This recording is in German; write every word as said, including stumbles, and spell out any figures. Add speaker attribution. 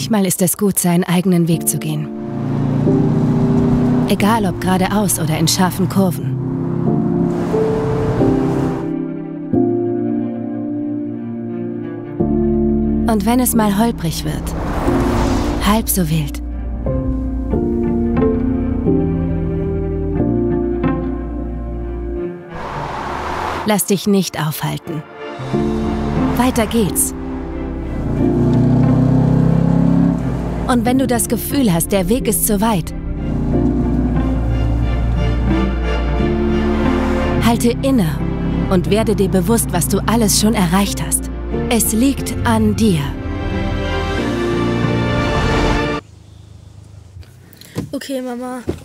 Speaker 1: Manchmal ist es gut, seinen eigenen Weg zu gehen. Egal ob geradeaus oder in scharfen Kurven. Und wenn es mal holprig wird, halb so wild. Lass dich nicht aufhalten. Weiter geht's. Und wenn du das Gefühl hast, der Weg ist zu weit, halte inne und werde dir bewusst, was du alles schon erreicht hast. Es liegt an dir.
Speaker 2: Okay, Mama.